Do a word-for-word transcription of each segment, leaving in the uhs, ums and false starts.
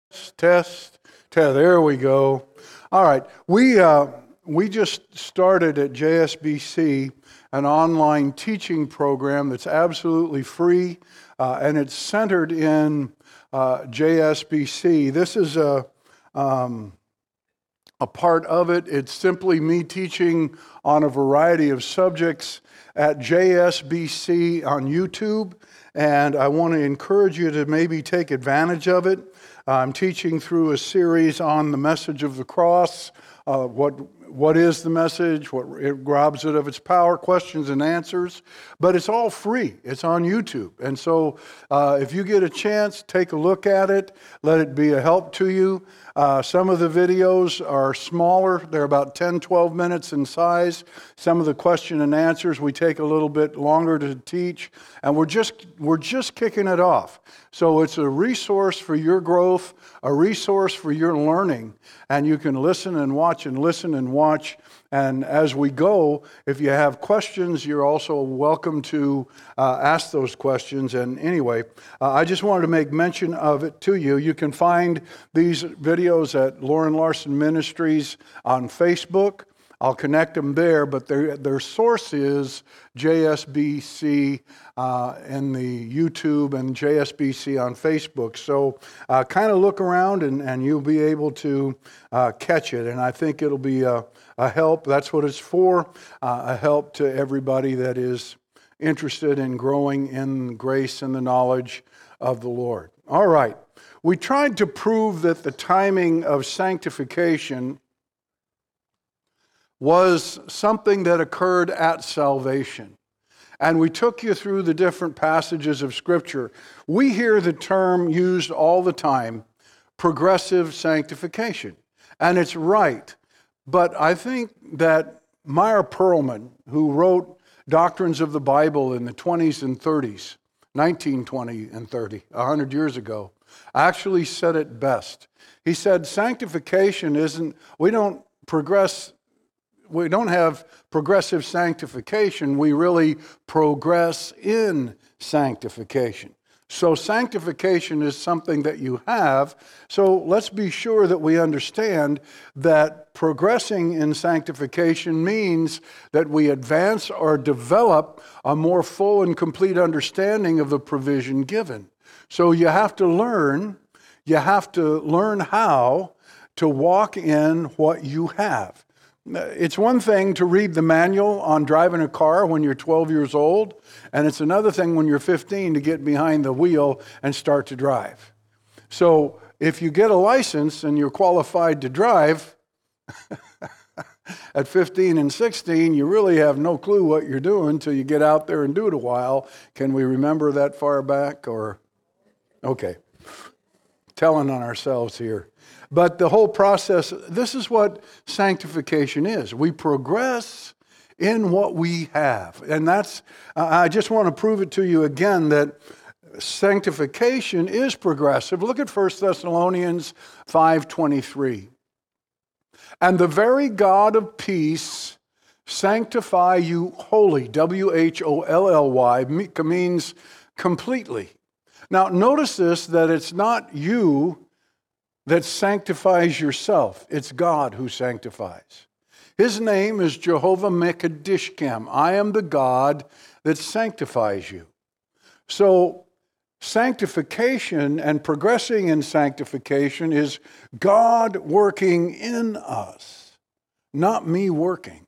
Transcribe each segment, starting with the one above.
Test, test. There we go. All right. We uh, we just started at J S B C an online teaching program that's absolutely free, uh, and it's centered in uh, J S B C. This is a um, a part of it. It's simply me teaching on a variety of subjects at J S B C on YouTube, and I want to encourage you to maybe take advantage of it. I'm teaching through a series on the message of the cross, uh, what what is the message, what it robs it of its power, questions and answers, but it's all free. It's on YouTube. And so uh, if you get a chance, take a look at it. Let it be a help to you. Uh, some of the videos are smaller. They're about ten, twelve minutes in size. Some of the question and answers we take a little bit longer to teach, and we're just we're just kicking it off. So it's a resource for your growth, a resource for your learning, and you can listen and watch and listen and watch. And as we go, if you have questions, you're also welcome to uh, ask those questions. And anyway, uh, I just wanted to make mention of it to you. You can find these videos at Lauren Larson Ministries on Facebook. I'll connect them there, but their their source is J S B C uh, in the YouTube and J S B C on Facebook. So uh, kind of look around and, and you'll be able to uh, catch it. And I think it'll be a, a help. That's what it's for, uh, a help to everybody that is interested in growing in grace and the knowledge of the Lord. All right. We tried to prove that the timing of sanctification was something that occurred at salvation. And we took you through the different passages of Scripture. We hear the term used all the time, progressive sanctification. And it's right. But I think that Meyer Perlman, who wrote Doctrines of the Bible in the twenties and thirties, nineteen twenty and thirty, one hundred years ago, actually said it best. He said, sanctification isn't, we don't progress We don't have progressive sanctification. We really progress in sanctification. So sanctification is something that you have. So let's be sure that we understand that progressing in sanctification means that we advance or develop a more full and complete understanding of the provision given. So you have to learn, you have to learn how to walk in what you have. It's one thing to read the manual on driving a car when you're twelve years old, and it's another thing when you're fifteen to get behind the wheel and start to drive. So if you get a license and you're qualified to drive at fifteen and sixteen, you really have no clue what you're doing until you get out there and do it a while. Can we remember that far back? Or okay, telling on ourselves here. But the whole process, this is what sanctification is. We progress in what we have. And that's, uh, I just want to prove it to you again that sanctification is progressive. Look at First Thessalonians five twenty-three. And the very God of peace sanctify you wholly, W H O L L Y, means completely. Now notice this, that it's not you that sanctifies yourself. It's God who sanctifies. His name is Jehovah Mekadishkem. I am the God that sanctifies you. So sanctification and progressing in sanctification is God working in us, not me working.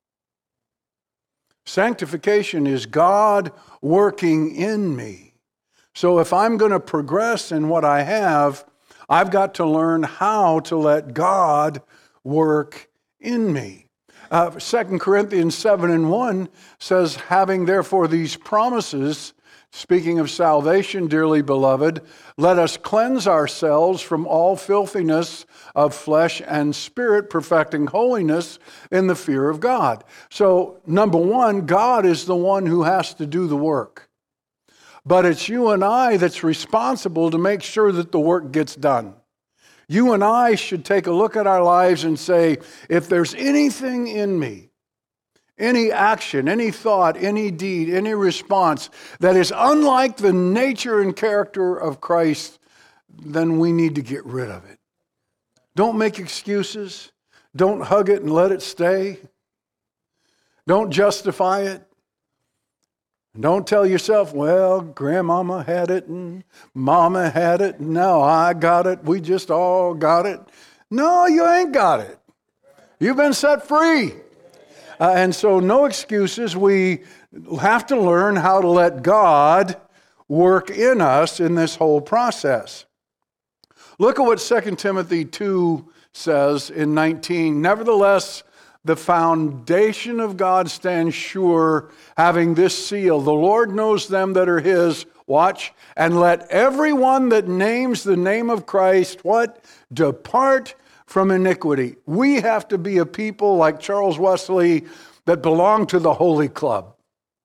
Sanctification is God working in me. So if I'm going to progress in what I have, I've got to learn how to let God work in me. Uh, Second Corinthians seven and one says, having therefore these promises, speaking of salvation, dearly beloved, let us cleanse ourselves from all filthiness of flesh and spirit, perfecting holiness in the fear of God. So, number one, God is the one who has to do the work. But it's you and I that's responsible to make sure that the work gets done. You and I should take a look at our lives and say, if there's anything in me, any action, any thought, any deed, any response that is unlike the nature and character of Christ, then we need to get rid of it. Don't make excuses. Don't hug it and let it stay. Don't justify it. Don't tell yourself, well, grandmama had it and mama had it and now I got it. We just all got it. No, you ain't got it. You've been set free. Uh, and so no excuses. We have to learn how to let God work in us in this whole process. Look at what Second Timothy two says in nineteen. Nevertheless, the foundation of God stands sure, having this seal. The Lord knows them that are his. Watch. And let everyone that names the name of Christ, what? Depart from iniquity. We have to be a people like Charles Wesley that belong to the Holy Club.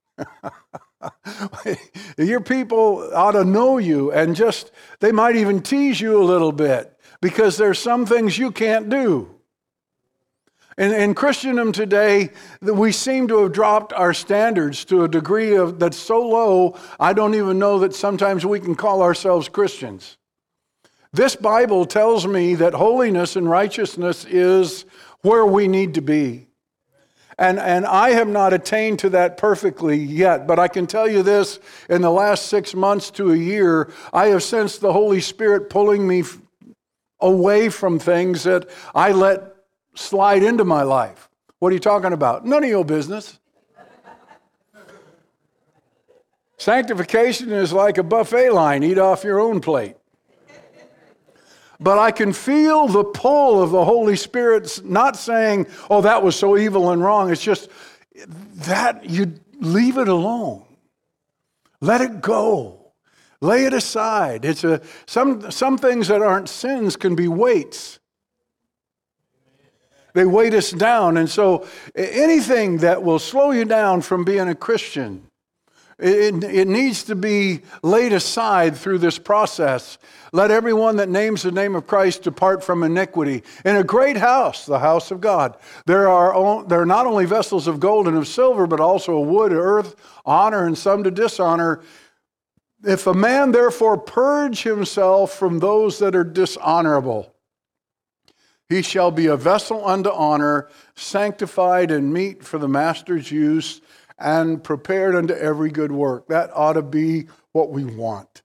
Your people ought to know you, and just, they might even tease you a little bit because there's some things you can't do. In, in Christendom today, we seem to have dropped our standards to a degree of that's so low, I don't even know that sometimes we can call ourselves Christians. This Bible tells me that holiness and righteousness is where we need to be. And, and I have not attained to that perfectly yet, but I can tell you this, in the last six months to a year, I have sensed the Holy Spirit pulling me f- away from things that I let slide into my life. What are you talking about? None of your business. Sanctification is like a buffet line. Eat off your own plate. But I can feel the pull of the Holy Spirit, not saying, oh, that was so evil and wrong. It's just that you leave it alone. Let it go. Lay it aside. It's a some some things that aren't sins can be weights. They weight us down. And so anything that will slow you down from being a Christian, It, it needs to be laid aside through this process. Let everyone that names the name of Christ depart from iniquity. In a great house, the house of God, there are, there are not only vessels of gold and of silver, but also of wood, earth, honor, and some to dishonor. If a man therefore purge himself from those that are dishonorable, he shall be a vessel unto honor, sanctified and meet for the master's use, and prepared unto every good work. That ought to be what we want.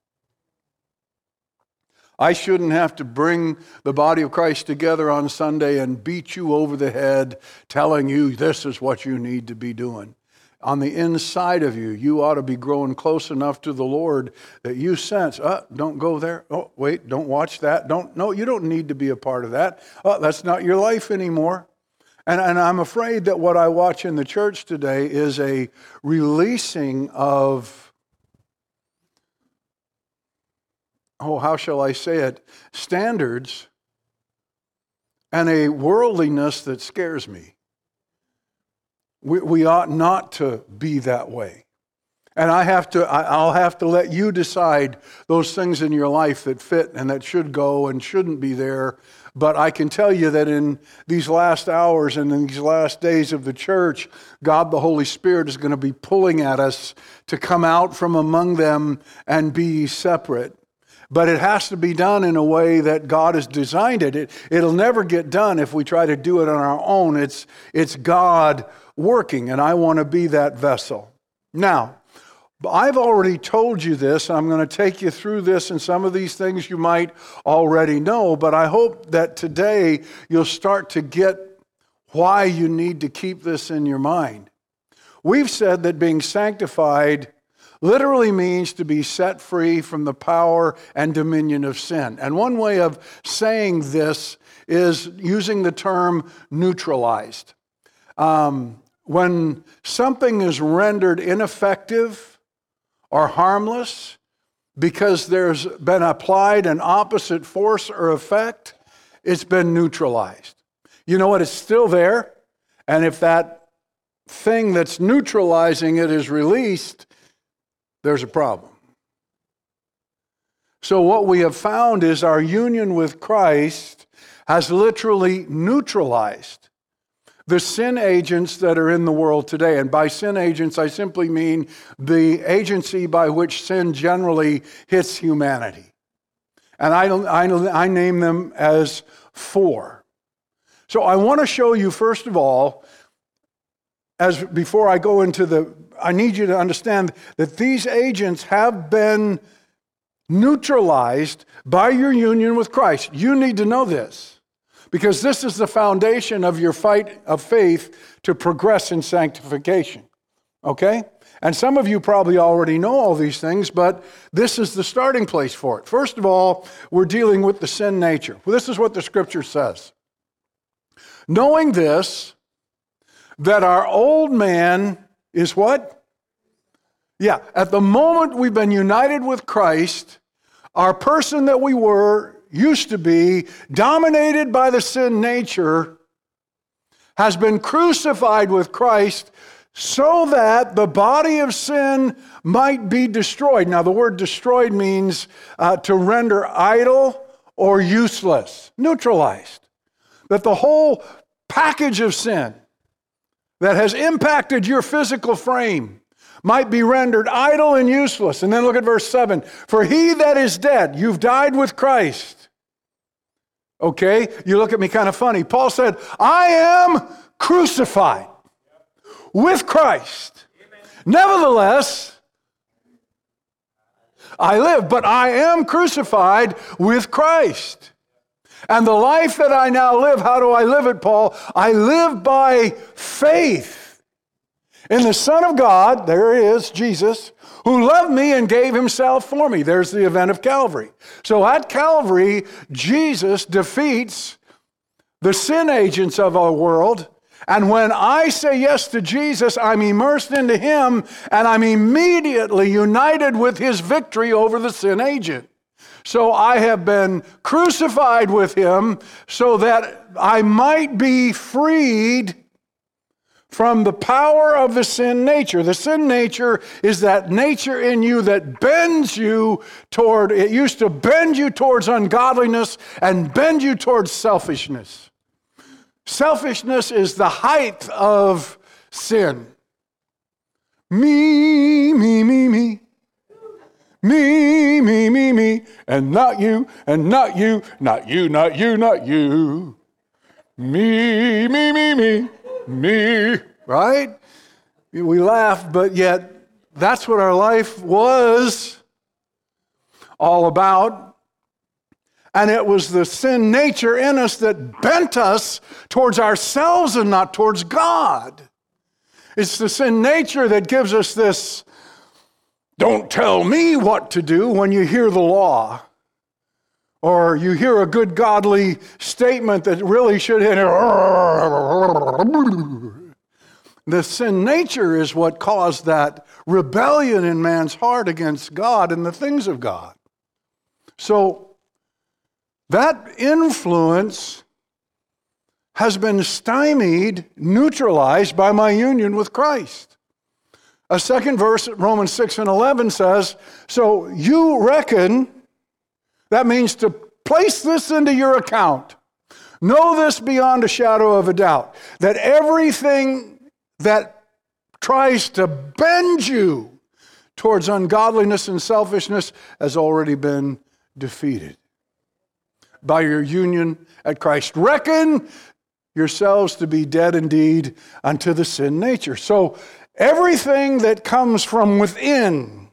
I shouldn't have to bring the body of Christ together on Sunday and beat you over the head telling you this is what you need to be doing. On the inside of you, you ought to be growing close enough to the Lord that you sense, oh, don't go there. Oh, wait, don't watch that. Don't, no, you don't need to be a part of that. Oh, that's not your life anymore. And, and I'm afraid that what I watch in the church today is a releasing of, oh, how shall I say it, standards and a worldliness that scares me. We, we ought not to be that way. And I have to, I, I'll have to let you decide those things in your life that fit and that should go and shouldn't be there. But I can tell you that in these last hours and in these last days of the church, God the Holy Spirit is going to be pulling at us to come out from among them and be separate. But it has to be done in a way that God has designed it. it. It'll never get done if we try to do it on our own. It's, it's God working, and I want to be that vessel. Now, I've already told you this, and I'm going to take you through this, and some of these things you might already know, but I hope that today you'll start to get why you need to keep this in your mind. We've said that being sanctified literally means to be set free from the power and dominion of sin. And one way of saying this is using the term neutralized. Um, when something is rendered ineffective or harmless because there's been applied an opposite force or effect, it's been neutralized. You know what? It's still there. And if that thing that's neutralizing it is released, there's a problem. So what we have found is our union with Christ has literally neutralized the sin agents that are in the world today. And by sin agents, I simply mean the agency by which sin generally hits humanity. And I, I, I name them as four. So I want to show you, first of all, as before I go into the, I need you to understand that these agents have been neutralized by your union with Christ. You need to know this, because this is the foundation of your fight of faith to progress in sanctification. Okay? And some of you probably already know all these things, but this is the starting place for it. First of all, we're dealing with the sin nature. Well, this is what the scripture says. Knowing this, that our old man is what? Yeah, at the moment we've been united with Christ, our person that we were, used to be, dominated by the sin nature, has been crucified with Christ so that the body of sin might be destroyed. Now, the word destroyed means uh, to render idle or useless, neutralized. That the whole package of sin that has impacted your physical frame might be rendered idle and useless. And then look at verse seven. For he that is dead, you've died with Christ. Okay, you look at me kind of funny. Paul said, I am crucified with Christ. Nevertheless, I live, but I am crucified with Christ. And the life that I now live, how do I live it, Paul? I live by faith in the Son of God, there he is, Jesus, who loved me and gave himself for me. There's the event of Calvary. So at Calvary, Jesus defeats the sin agents of our world. And when I say yes to Jesus, I'm immersed into him, and I'm immediately united with his victory over the sin agent. So I have been crucified with him so that I might be freed from the power of the sin nature. The sin nature is that nature in you that bends you toward, it used to bend you towards ungodliness and bend you towards selfishness. Selfishness is the height of sin. Me, me, me, me. Me, me, me, me, and not you, and not you, not you, not you, not you. Me, me, me, me, me, right? We laugh, but yet that's what our life was all about. And it was the sin nature in us that bent us towards ourselves and not towards God. It's the sin nature that gives us this, don't tell me what to do when you hear the law. Or you hear a good godly statement that really should hit. The sin nature is what caused that rebellion in man's heart against God and the things of God. So that influence has been stymied, neutralized by my union with Christ. A second verse, Romans six and eleven says, so you reckon, that means to place this into your account. Know this beyond a shadow of a doubt, that everything that tries to bend you towards ungodliness and selfishness has already been defeated by your union at Christ. Reckon yourselves to be dead indeed unto the sin nature. So everything that comes from within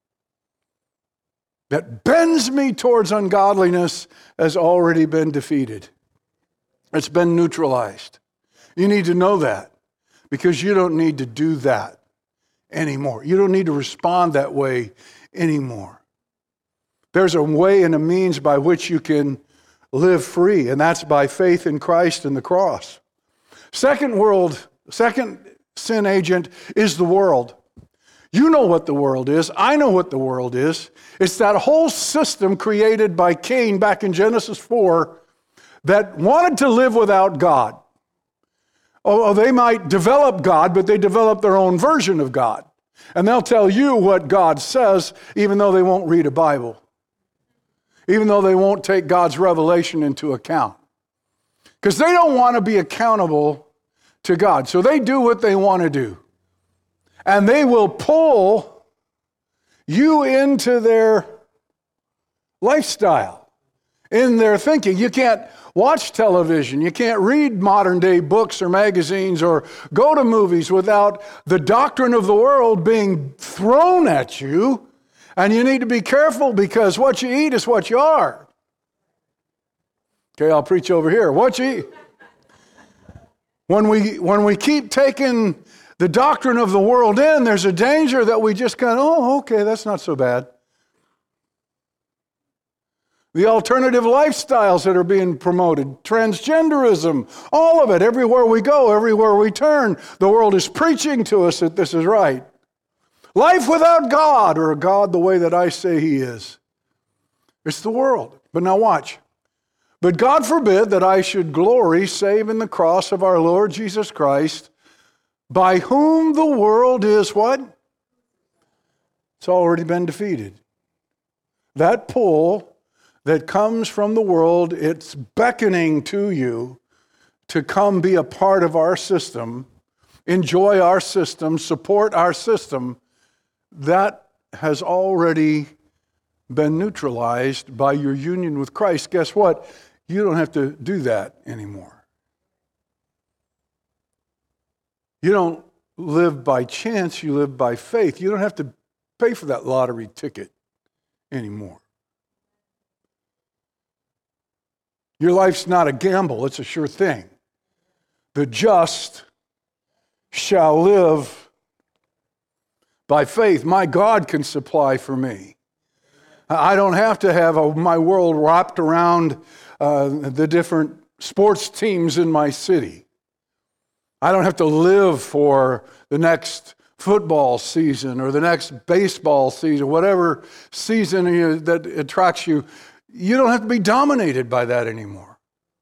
that bends me towards ungodliness has already been defeated. It's been neutralized. You need to know that because you don't need to do that anymore. You don't need to respond that way anymore. There's a way and a means by which you can live free, and that's by faith in Christ and the cross. Second world, second sin agent is the world. You know what the world is. I know what the world is. It's that whole system created by Cain back in Genesis four that wanted to live without God. Oh, they might develop God, but they develop their own version of God. And they'll tell you what God says, even though they won't read a Bible. Even though they won't take God's revelation into account. Because they don't want to be accountable to God. So they do what they want to do. And they will pull you into their lifestyle. in their thinking. You can't watch television. You can't read modern day books or magazines or go to movies without the doctrine of the world being thrown at you. And you need to be careful because what you eat is what you are. Okay, I'll preach over here. What you eat. When we, when we keep taking the doctrine of the world in, there's a danger that we just kind of, oh, okay, that's not so bad. The alternative lifestyles that are being promoted, transgenderism, all of it, everywhere we go, everywhere we turn, the world is preaching to us that this is right. Life without God, or God the way that I say He is. It's the world. But now watch. But God forbid that I should glory save in the cross of our Lord Jesus Christ, by whom the world is what? It's already been defeated. That pull that comes from the world, it's beckoning to you to come be a part of our system, enjoy our system, support our system. That has already been neutralized by your union with Christ. Guess what? You don't have to do that anymore. You don't live by chance, you live by faith. You don't have to pay for that lottery ticket anymore. Your life's not a gamble, it's a sure thing. The just shall live by faith. My God can supply for me. I don't have to have a, my world wrapped around uh, the different sports teams in my city. I don't have to live for the next football season or the next baseball season, whatever season you, that attracts you. You don't have to be dominated by that anymore.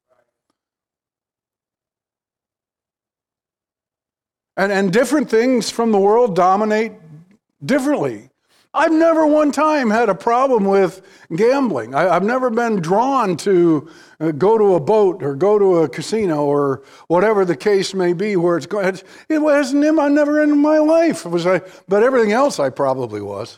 And, and different things from the world dominate differently. I've never one time had a problem with gambling. I, I've never been drawn to uh, go to a boat or go to a casino or whatever the case may be where it's going. It wasn't in, I never in my life. It was I, but everything else I probably was.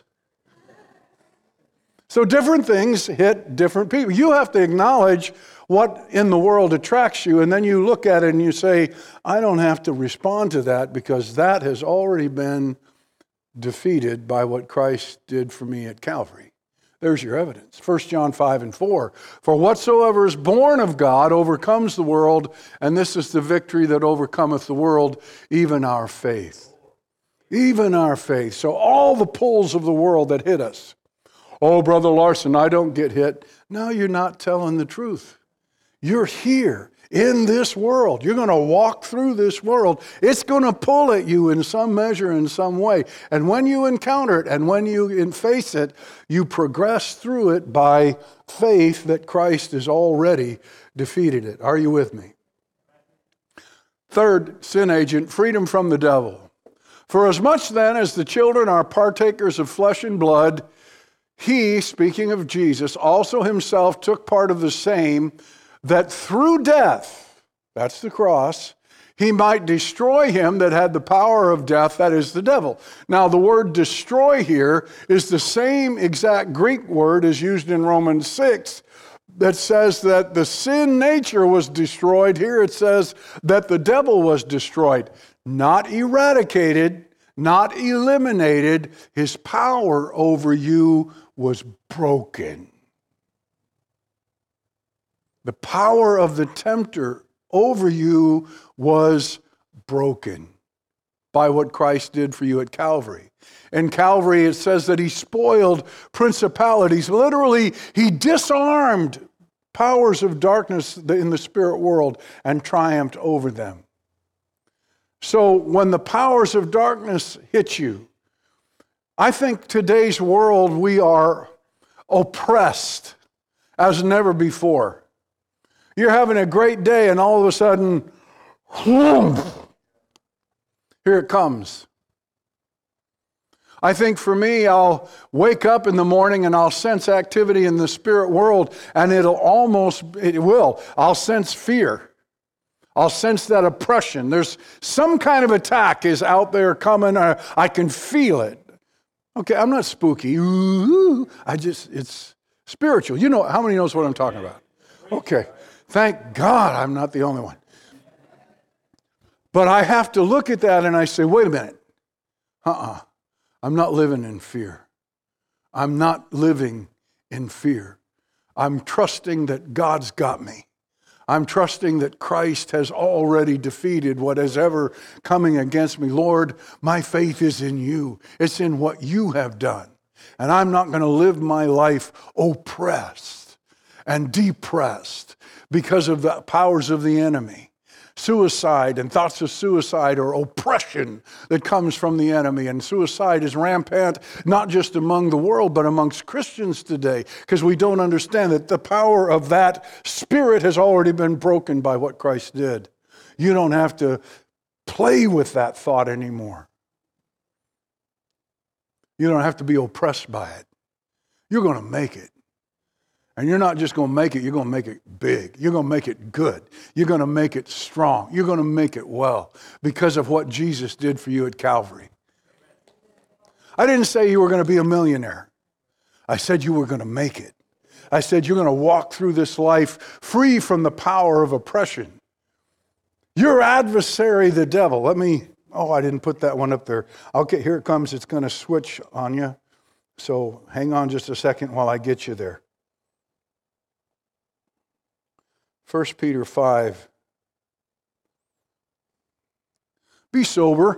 So different things hit different people. You have to acknowledge what in the world attracts you, and then you look at it and you say, I don't have to respond to that because that has already been defeated by what Christ did for me at Calvary. There's your evidence. First John five and four. For whatsoever is born of God overcomes the world, and this is the victory that overcometh the world, even our faith. Even our faith. So all the pulls of the world that hit us. Oh, Brother Larson, I don't get hit. No, you're not telling the truth. You're here in this world. You're going to walk through this world. It's going to pull at you in some measure, in some way. And when you encounter it and when you face it, you progress through it by faith that Christ has already defeated it. Are you with me? Third sin agent, freedom from the devil. For as much then as the children are partakers of flesh and blood, He, speaking of Jesus, also himself took part of the same, that through death, that's the cross, he might destroy him that had the power of death, that is the devil. Now, the word destroy here is the same exact Greek word as used in Romans six that says that the sin nature was destroyed. Here it says that the devil was destroyed, not eradicated, not eliminated. His power over you was broken. The power of the tempter over you was broken by what Christ did for you at Calvary. In Calvary, it says that he spoiled principalities. Literally, he disarmed powers of darkness in the spirit world and triumphed over them. So when the powers of darkness hit you, I think today's world, we are oppressed as never before. You're having a great day and all of a sudden, whoom, here it comes. I think for me, I'll wake up in the morning and I'll sense activity in the spirit world, and it'll almost, it will, I'll sense fear. I'll sense that oppression. There's some kind of attack is out there coming. Or I can feel it. Okay, I'm not spooky. Ooh, I just, it's spiritual. You know, how many knows what I'm talking about? Okay. Thank God I'm not the only one. But I have to look at that and I say, wait a minute. Uh-uh. I'm not living in fear. I'm not living in fear. I'm trusting that God's got me. I'm trusting that Christ has already defeated what is ever coming against me. Lord, my faith is in you. It's in what you have done. And I'm not going to live my life oppressed and depressed because of the powers of the enemy. Suicide and thoughts of suicide or oppression that comes from the enemy. And suicide is rampant, not just among the world, but amongst Christians today, because we don't understand that the power of that spirit has already been broken by what Christ did. You don't have to play with that thought anymore. You don't have to be oppressed by it. You're going to make it. And you're not just going to make it, you're going to make it big. You're going to make it good. You're going to make it strong. You're going to make it well because of what Jesus did for you at Calvary. I didn't say you were going to be a millionaire. I said you were going to make it. I said you're going to walk through this life free from the power of oppression. Your adversary, the devil. Let me, oh, I didn't put that one up there. Okay, here it comes. It's going to switch on you. So hang on just a second while I get you there. First Peter five. Be sober.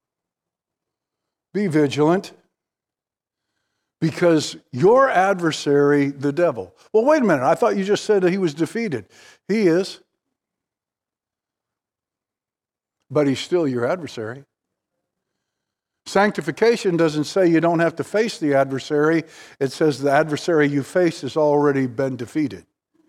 Be vigilant. Because your adversary, the devil. Well, wait a minute. I thought you just said that he was defeated. He is. But he's still your adversary. Sanctification doesn't say you don't have to face the adversary. It says the adversary you face has already been defeated.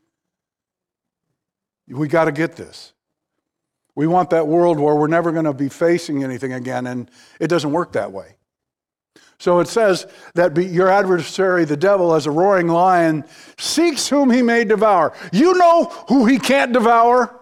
We got to get this. We want that world where we're never going to be facing anything again, and it doesn't work that way. So it says that be, your adversary, the devil, as a roaring lion, seeks whom he may devour. You know who he can't devour?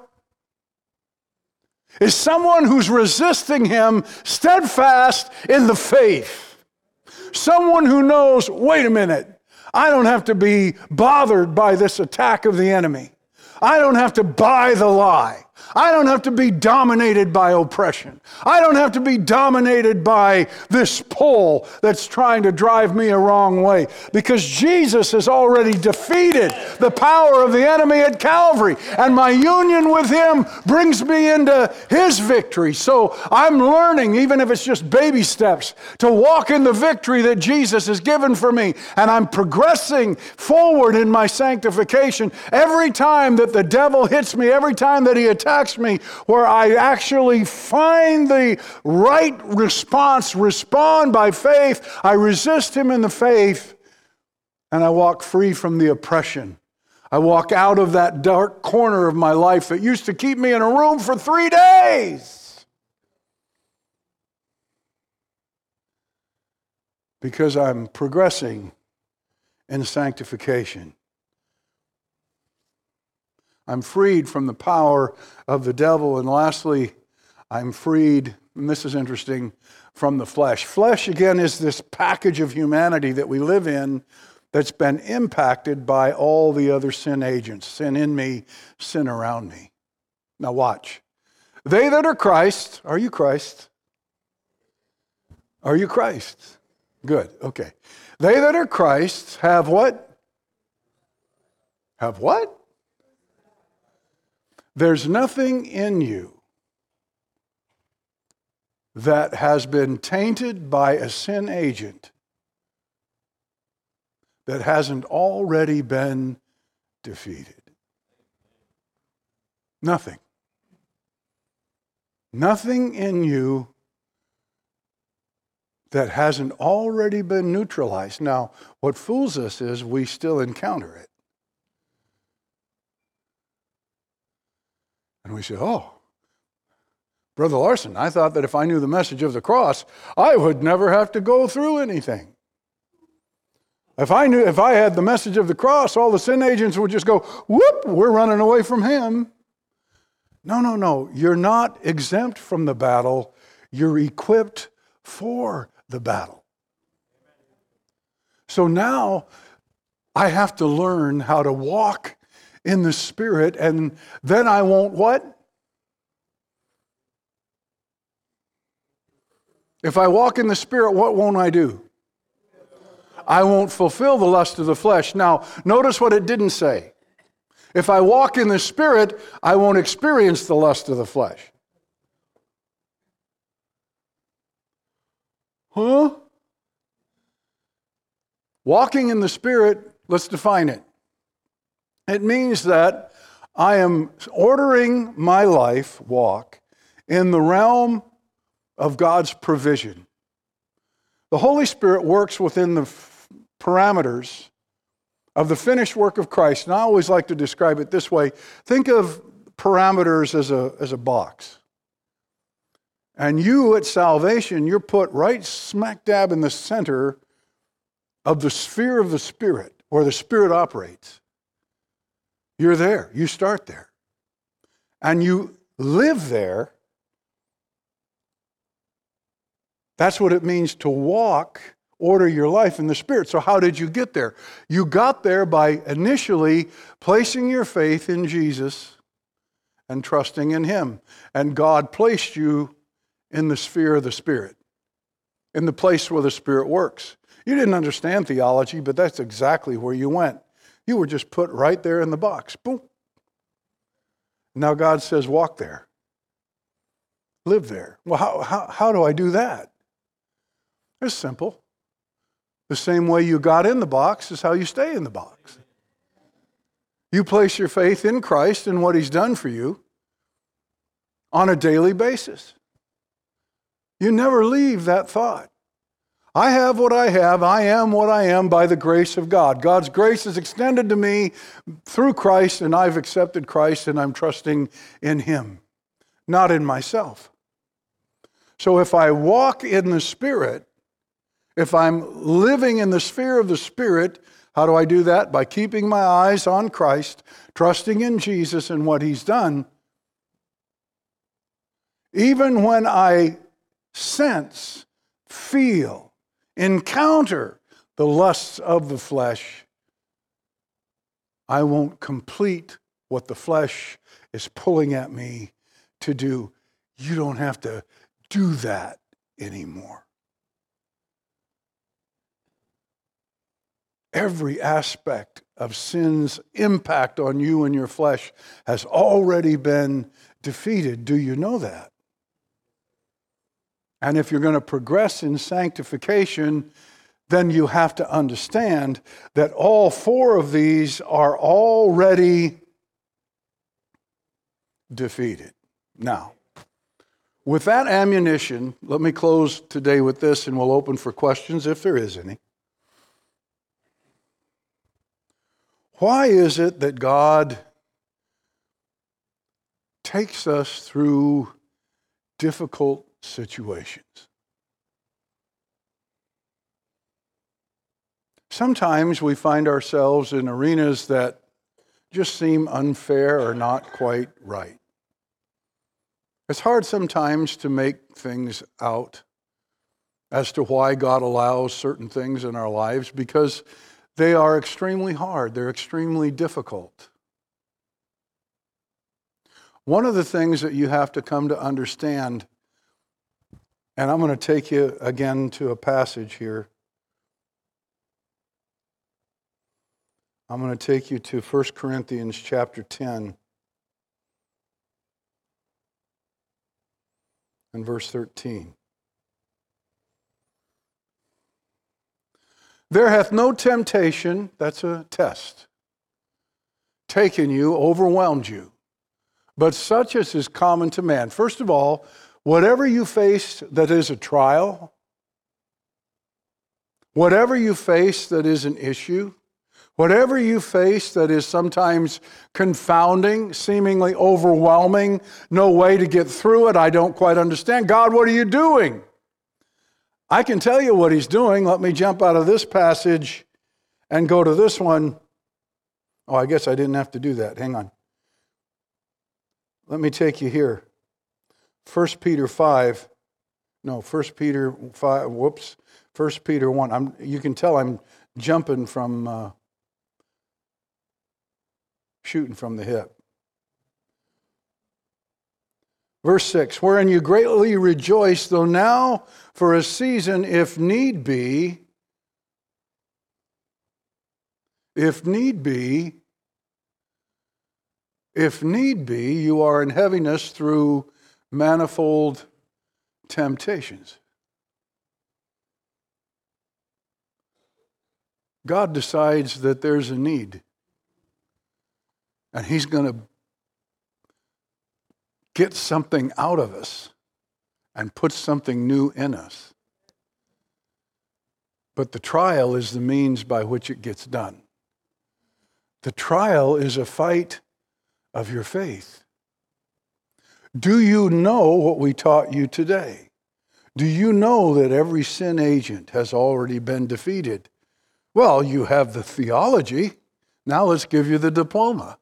Is someone who's resisting him steadfast in the faith. Someone who knows, wait a minute, I don't have to be bothered by this attack of the enemy. I don't have to buy the lie. I don't have to be dominated by oppression. I don't have to be dominated by this pull that's trying to drive me a wrong way, because Jesus has already defeated the power of the enemy at Calvary, and my union with him brings me into his victory. So I'm learning, even if it's just baby steps, to walk in the victory that Jesus has given for me, and I'm progressing forward in my sanctification every time that the devil hits me, every time that he attacks me, where I actually find the right response, respond by faith. I resist him in the faith, and I walk free from the oppression. I walk out of that dark corner of my life that used to keep me in a room for three days. Because I'm progressing in sanctification. I'm freed from the power of the devil. And lastly, I'm freed, and this is interesting, from the flesh. Flesh, again, is this package of humanity that we live in that's been impacted by all the other sin agents. Sin in me, sin around me. Now watch. They that are Christ, are you Christ? Are you Christ? Good, okay. They that are Christ have what? Have what? There's nothing in you that has been tainted by a sin agent that hasn't already been defeated. Nothing. Nothing in you that hasn't already been neutralized. Now, what fools us is we still encounter it. And we say, oh, Brother Larson, I thought that if I knew the message of the cross, I would never have to go through anything. If I knew, if I had the message of the cross, all the sin agents would just go, whoop, we're running away from him. No, no, no. You're not exempt from the battle. You're equipped for the battle. So now I have to learn how to walk in the Spirit, and then I won't what? If I walk in the Spirit, what won't I do? I won't fulfill the lust of the flesh. Now, notice what it didn't say. If I walk in the Spirit, I won't experience the lust of the flesh. Huh? Walking in the Spirit, let's define it. It means that I am ordering my life walk in the realm of God's provision. The Holy Spirit works within the f- parameters of the finished work of Christ. And I always like to describe it this way. Think of parameters as a, as a box. And you at salvation, you're put right smack dab in the center of the sphere of the Spirit, where the Spirit operates. You're there. You start there. And you live there. That's what it means to walk, order your life in the Spirit. So how did you get there? You got there by initially placing your faith in Jesus and trusting in Him. And God placed you in the sphere of the Spirit, in the place where the Spirit works. You didn't understand theology, but that's exactly where you went. You were just put right there in the box. Boom. Now God says, walk there. Live there. Well, how, how, how do I do that? It's simple. The same way you got in the box is how you stay in the box. You place your faith in Christ and what He's done for you on a daily basis. You never leave that thought. I have what I have. I am what I am by the grace of God. God's grace is extended to me through Christ, and I've accepted Christ, and I'm trusting in Him, not in myself. So if I walk in the Spirit, if I'm living in the sphere of the Spirit, how do I do that? By keeping my eyes on Christ, trusting in Jesus and what He's done. Even when I sense, feel, encounter the lusts of the flesh, I won't complete what the flesh is pulling at me to do. You don't have to do that anymore. Every aspect of sin's impact on you and your flesh has already been defeated. Do you know that? And if you're going to progress in sanctification, then you have to understand that all four of these are already defeated. Now, with that ammunition, let me close today with this, and we'll open for questions if there is any. Why is it that God takes us through difficult situations? Sometimes we find ourselves in arenas that just seem unfair or not quite right. It's hard sometimes to make things out as to why God allows certain things in our lives, because they are extremely hard. They're extremely difficult. One of the things that you have to come to understand, and I'm going to take you again to a passage here. I'm going to take you to First Corinthians chapter ten and verse thirteen. There hath no temptation, that's a test, taken you, overwhelmed you, but such as is common to man. First of all, whatever you face that is a trial, whatever you face that is an issue, whatever you face that is sometimes confounding, seemingly overwhelming, no way to get through it, I don't quite understand. God, what are you doing? I can tell you what He's doing. Let me jump out of this passage and go to this one. Oh, I guess I didn't have to do that. Hang on. Let me take you here. First Peter five. No, First Peter five. Whoops. First Peter one. I'm, you can tell I'm jumping from... Uh, shooting from the hip. Verse six, wherein you greatly rejoice, though now for a season, if need be, if need be, if need be, you are in heaviness through manifold temptations. God decides that there's a need, and He's going to get something out of us and put something new in us. But the trial is the means by which it gets done. The trial is a fight of your faith. Do you know what we taught you today? Do you know that every sin agent has already been defeated? Well, you have the theology. Now let's give you the diploma.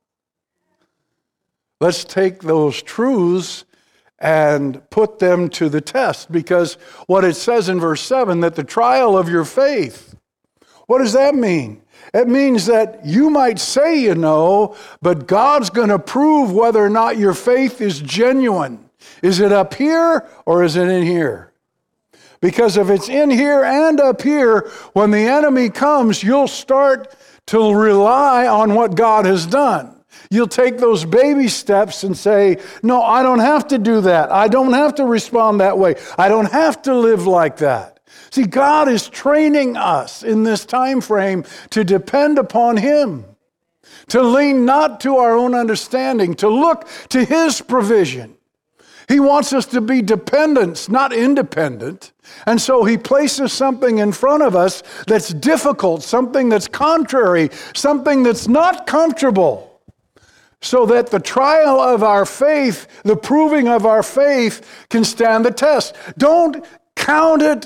Let's take those truths and put them to the test, because what it says in verse seven, that the trial of your faith, what does that mean? It means that you might say you know, but God's going to prove whether or not your faith is genuine. Is it up here or is it in here? Because if it's in here and up here, when the enemy comes, you'll start to rely on what God has done. You'll take those baby steps and say, no, I don't have to do that. I don't have to respond that way. I don't have to live like that. See, God is training us in this time frame to depend upon Him, to lean not to our own understanding, to look to His provision. He wants us to be dependents, not independent. And so He places something in front of us that's difficult, something that's contrary, something that's not comfortable, so that the trial of our faith, the proving of our faith, can stand the test. Don't count it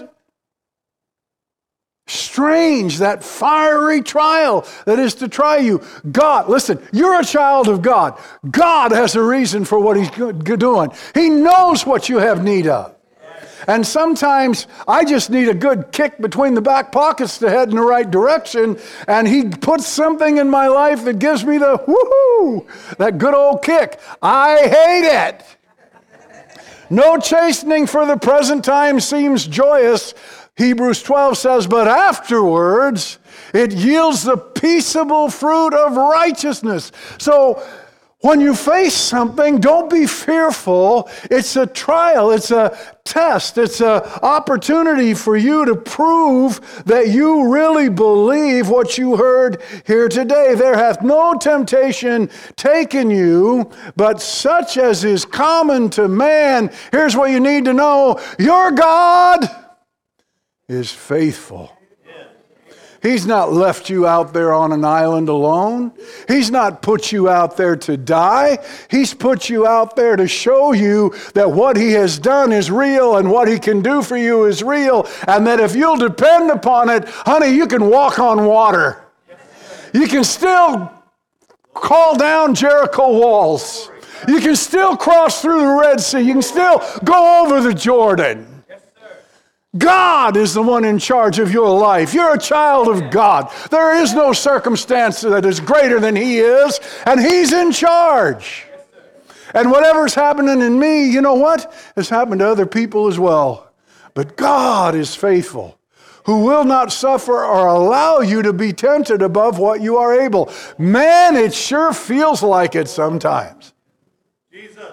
strange, that fiery trial that is to try you. God, listen, you're a child of God. God has a reason for what He's doing. He knows what you have need of. And sometimes I just need a good kick between the back pockets to head in the right direction, and He puts something in my life that gives me the woohoo, that good old kick. I hate it. No chastening for the present time seems joyous, Hebrews twelve says, but afterwards it yields the peaceable fruit of righteousness. So when you face something, don't be fearful. It's a trial. It's a test. It's an opportunity for you to prove that you really believe what you heard here today. There hath no temptation taken you, but such as is common to man. Here's what you need to know. Your God is faithful. He's not left you out there on an island alone. He's not put you out there to die. He's put you out there to show you that what He has done is real and what He can do for you is real, and that if you'll depend upon it, honey, you can walk on water. You can still call down Jericho walls. You can still cross through the Red Sea. You can still go over the Jordan. God is the one in charge of your life. You're a child of God. There is no circumstance that is greater than He is, and He's in charge. And whatever's happening in me, you know what? Has happened to other people as well. But God is faithful, who will not suffer or allow you to be tempted above what you are able. Man, it sure feels like it sometimes. Jesus.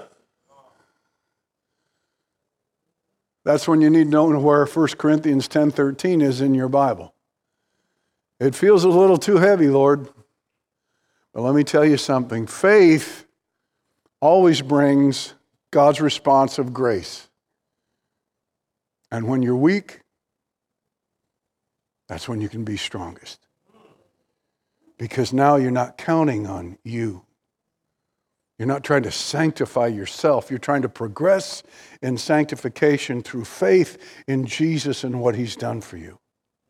That's when you need to know where First Corinthians ten thirteen is in your Bible. It feels a little too heavy, Lord. But let me tell you something. Faith always brings God's response of grace. And when you're weak, that's when you can be strongest. Because now you're not counting on you. You're not trying to sanctify yourself. You're trying to progress in sanctification through faith in Jesus and what He's done for you.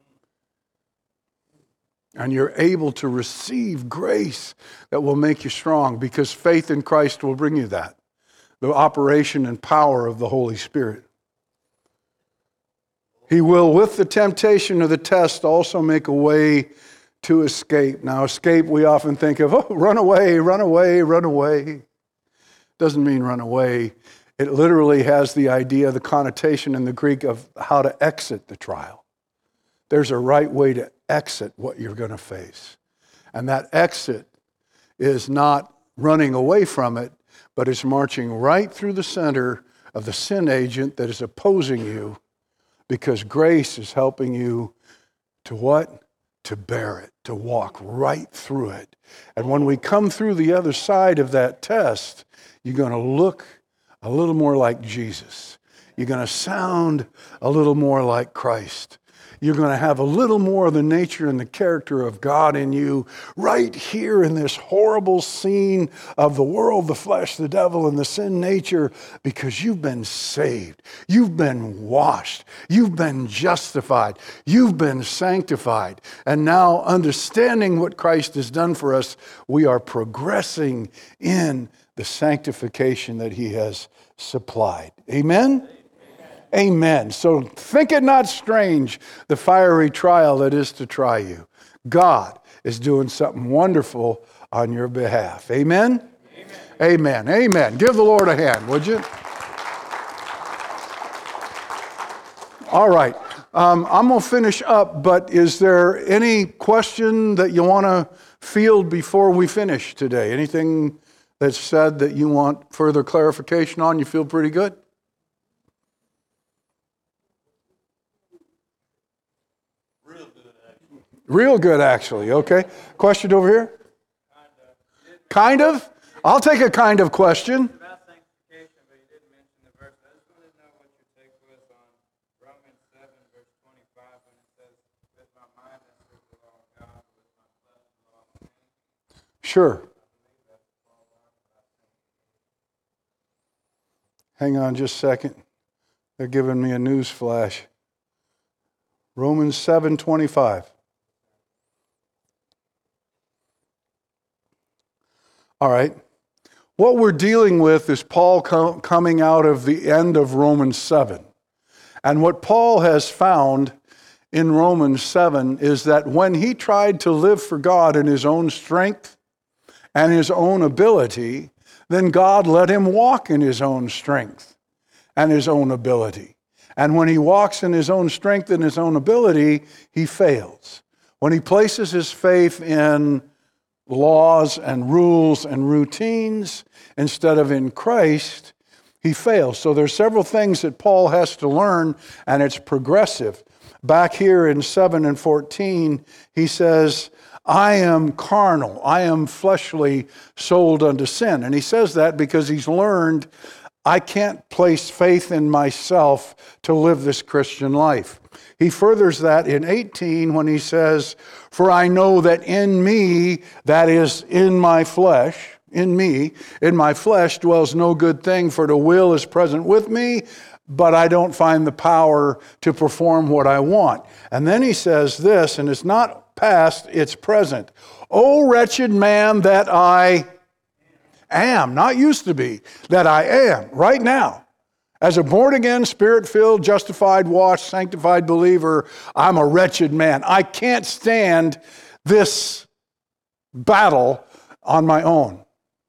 And you're able to receive grace that will make you strong, because faith in Christ will bring you that. The operation and power of the Holy Spirit. He will, with the temptation of the test, also make a way to escape. Now, escape, we often think of, oh, run away, run away, run away. Doesn't mean run away. It literally has the idea, the connotation in the Greek of how to exit the trial. There's a right way to exit what you're going to face. And that exit is not running away from it, but it's marching right through the center of the sin agent that is opposing you, because grace is helping you to what? To bear it, to walk right through it. And when we come through the other side of that test, you're going to look a little more like Jesus. You're going to sound a little more like Christ. You're going to have a little more of the nature and the character of God in you right here in this horrible scene of the world, the flesh, the devil, and the sin nature, because you've been saved. You've been washed. You've been justified. You've been sanctified. And now, understanding what Christ has done for us, we are progressing in the sanctification that he has supplied. Amen? Amen. So think it not strange, the fiery trial that is to try you. God is doing something wonderful on your behalf. Amen? Amen. Amen. Amen. Give the Lord a hand, would you? All right. Um, I'm going to finish up, but is there any question that you want to field before we finish today? Anything that's said that you want further clarification on? You feel pretty good? Real good, actually. Okay. Question over here? Kind of. I'll take a kind of question. About sanctification, but you didn't mention the verse. I just wanted to know what your take was on Romans seven, verse twenty-five, when it says, with my mind I serve the law of God, with my flesh the law of sin. Sure. Hang on just a second. They're giving me a news flash. Romans seven twenty-five. All right. What we're dealing with is Paul com- coming out of the end of Romans seven. And what Paul has found in Romans seven is that when he tried to live for God in his own strength and his own ability, then God let him walk in his own strength and his own ability. And when he walks in his own strength and his own ability, he fails. When he places his faith in laws and rules and routines instead of in Christ, he fails. So there's several things that Paul has to learn, and it's progressive. Back here in seven and fourteen, he says, I am carnal, I am fleshly, sold unto sin. And he says that because he's learned, I can't place faith in myself to live this Christian life. He furthers that in eighteen when he says, for I know that in me, that is in my flesh, in me, in my flesh dwells no good thing, for the will is present with me, but I don't find the power to perform what I want. And then he says this, and it's not past, it's present. O wretched man that I am, not used to be, that I am right now. As a born-again, spirit-filled, justified, washed, sanctified believer, I'm a wretched man. I can't stand this battle on my own.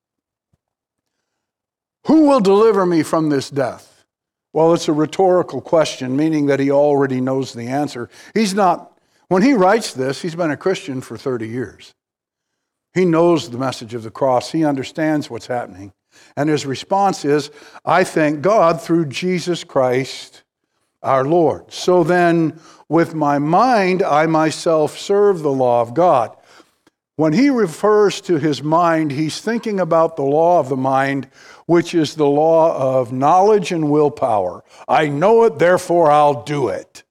Who will deliver me from this death? Well, it's a rhetorical question, meaning that he already knows the answer. He's not, when he writes this, he's been a Christian for thirty years. He knows the message of the cross. He understands what's happening. And his response is, I thank God through Jesus Christ our Lord. So then, with my mind, I myself serve the law of God. When he refers to his mind, he's thinking about the law of the mind, which is the law of knowledge and willpower. I know it, therefore I'll do it.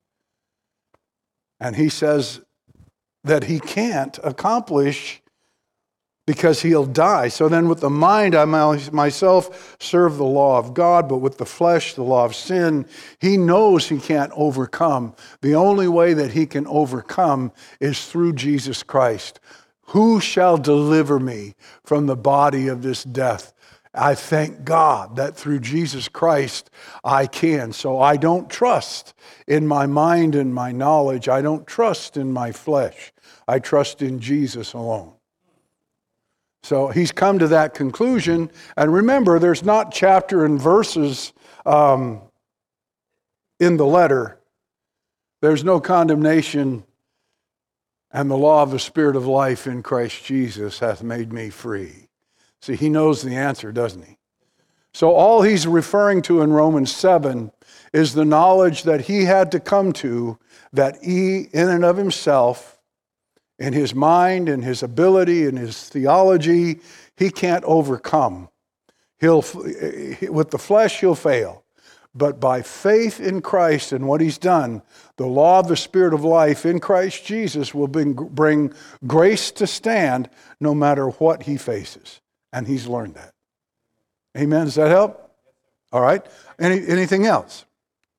And he says that he can't accomplish because he'll die. So then with the mind, I myself serve the law of God, but with the flesh, the law of sin, he knows he can't overcome. The only way that he can overcome is through Jesus Christ. Who shall deliver me from the body of this death? I thank God that through Jesus Christ I can. So I don't trust in my mind and my knowledge. I don't trust in my flesh. I trust in Jesus alone. So he's come to that conclusion. And remember, there's not chapter and verses um, in the letter. There's no condemnation, and the law of the Spirit of life in Christ Jesus hath made me free. See, he knows the answer, doesn't he? So all he's referring to in Romans seven is the knowledge that he had to come to, that he, in and of himself, in his mind, in his ability, in his theology, he can't overcome. He'll, with the flesh, he'll fail. But by faith in Christ and what he's done, the law of the Spirit of life in Christ Jesus will bring, bring grace to stand no matter what he faces. And he's learned that. Amen. Does that help? All right. Any, anything else?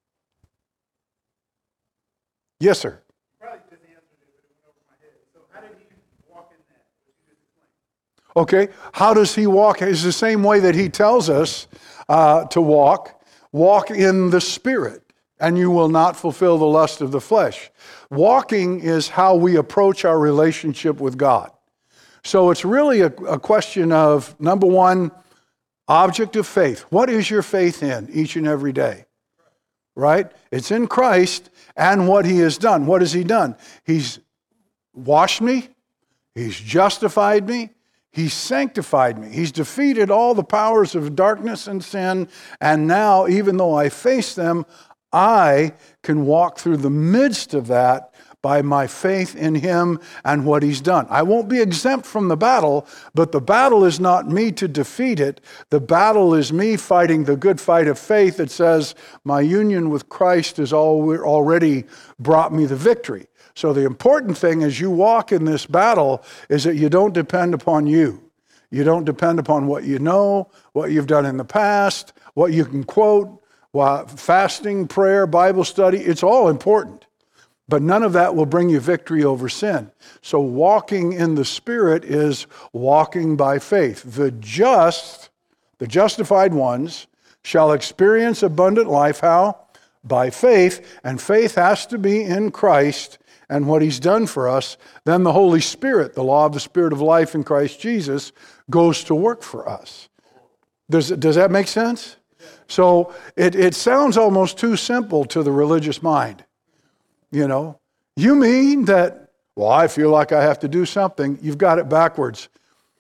Yes, sir. Probably just answered it, but it went over my head. So how did he walk in that? What you just explained. Okay. How does he walk? It's the same way that he tells us uh, to walk. Walk in the Spirit, and you will not fulfill the lust of the flesh. Walking is how we approach our relationship with God. So it's really a, a question of, number one, object of faith. What is your faith in each and every day? Right? It's in Christ and what he has done. What has he done? He's washed me. He's justified me. He's sanctified me. He's defeated all the powers of darkness and sin. And now, even though I face them, I can walk through the midst of that by my faith in him and what he's done. I won't be exempt from the battle, but the battle is not me to defeat it. The battle is me fighting the good fight of faith that says my union with Christ has already brought me the victory. So the important thing as you walk in this battle is that you don't depend upon you. You don't depend upon what you know, what you've done in the past, what you can quote, fasting, prayer, Bible study. It's all important. But none of that will bring you victory over sin. So walking in the Spirit is walking by faith. The just, the justified ones, shall experience abundant life. How? By faith. And faith has to be in Christ and what he's done for us. Then the Holy Spirit, the law of the Spirit of life in Christ Jesus, goes to work for us. Does, does that make sense? So it, it sounds almost too simple to the religious mind. You know, you mean that, well, I feel like I have to do something. You've got it backwards.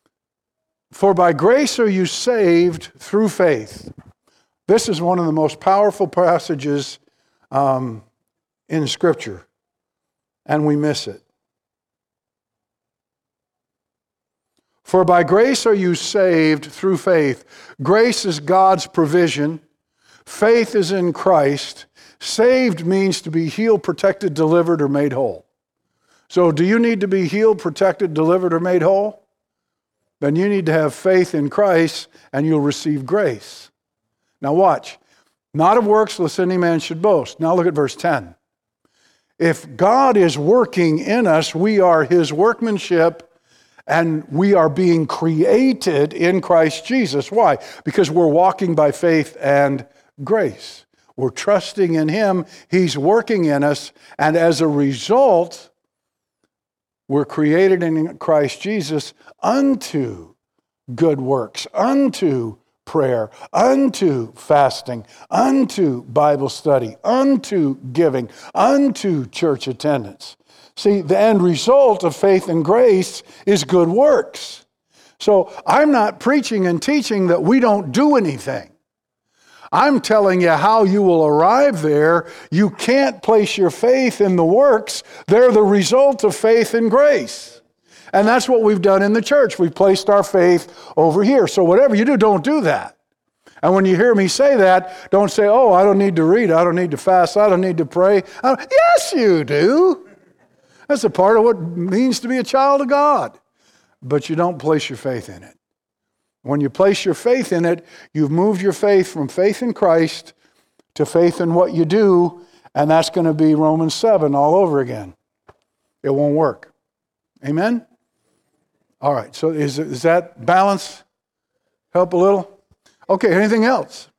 For by grace are you saved through faith. This is one of the most powerful passages um, in Scripture. And we miss it. For by grace are you saved through faith. Grace is God's provision. Faith is in Christ. Saved means to be healed, protected, delivered, or made whole. So do you need to be healed, protected, delivered, or made whole? Then you need to have faith in Christ and you'll receive grace. Now watch. Not of works, lest any man should boast. Now look at verse ten. If God is working in us, we are his workmanship and we are being created in Christ Jesus. Why? Because we're walking by faith and grace. We're trusting in him. He's working in us. And as a result, we're created in Christ Jesus unto good works, unto prayer, unto fasting, unto Bible study, unto giving, unto church attendance. See, the end result of faith and grace is good works. So I'm not preaching and teaching that we don't do anything. I'm telling you how you will arrive there. You can't place your faith in the works. They're the result of faith and grace. And that's what we've done in the church. We've placed our faith over here. So whatever you do, don't do that. And when you hear me say that, don't say, oh, I don't need to read, I don't need to fast, I don't need to pray. Yes, you do. That's a part of what it means to be a child of God. But you don't place your faith in it. When you place your faith in it, you've moved your faith from faith in Christ to faith in what you do, and that's going to be Romans seven all over again. It won't work. Amen? All right, so is, is that balance help a little? Okay, anything else?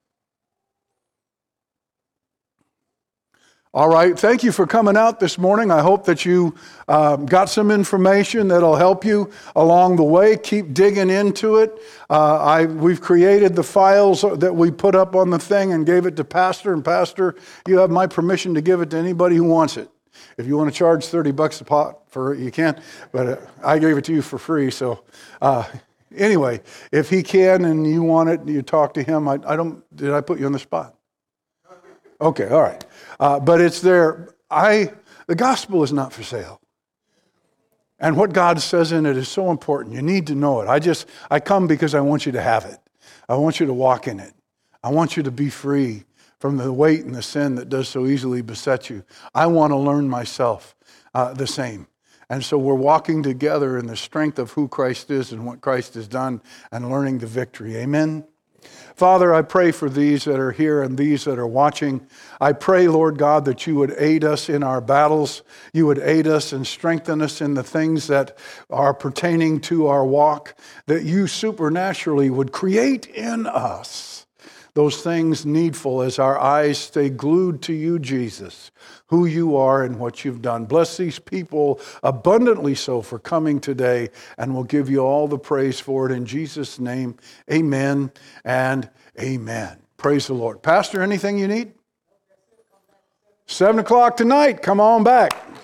All right, thank you for coming out this morning. I hope that you um, got some information that'll help you along the way. Keep digging into it. Uh, I, we've created the files that we put up on the thing and gave it to Pastor. And Pastor, you have my permission to give it to anybody who wants it. If you want to charge thirty bucks a pot for it, you can. But uh, I gave it to you for free. So uh, anyway, if he can and you want it, you talk to him. I, I don't. Did I put you on the spot? Okay, all right. Uh, but it's there. I the gospel is not for sale. And what God says in it is so important. You need to know it. I just, I come because I want you to have it. I want you to walk in it. I want you to be free from the weight and the sin that does so easily beset you. I want to learn myself uh, the same. And so we're walking together in the strength of who Christ is and what Christ has done and learning the victory. Amen? Father, I pray for these that are here and these that are watching. I pray, Lord God, that you would aid us in our battles. You would aid us and strengthen us in the things that are pertaining to our walk, that you supernaturally would create in us those things needful as our eyes stay glued to you, Jesus, who you are and what you've done. Bless these people abundantly so for coming today, and we'll give you all the praise for it in Jesus' name. Amen and amen. Praise the Lord. Pastor, anything you need? Seven o'clock tonight. Come on back.